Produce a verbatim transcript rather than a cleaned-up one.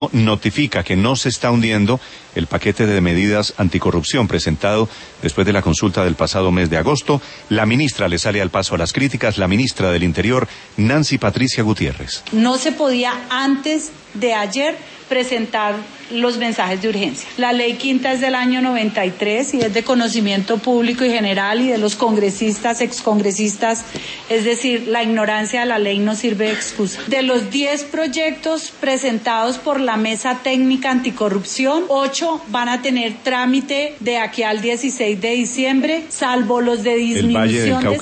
notifica que no se está hundiendo el paquete de medidas anticorrupción presentado después de la consulta del pasado mes de agosto. La ministra le sale al paso a las críticas, la ministra del Interior, Nancy Patricia Gutiérrez. No se podía antes de ayer presentar los mensajes de urgencia. La ley quinta es del año noventa y tres y es de conocimiento público y general y de los congresistas, excongresistas, es decir, la ignorancia de la ley no sirve de excusa. De los diez proyectos presentados por la Mesa Técnica Anticorrupción, ocho van a tener trámite de aquí al dieciséis de diciembre, salvo los de disminución de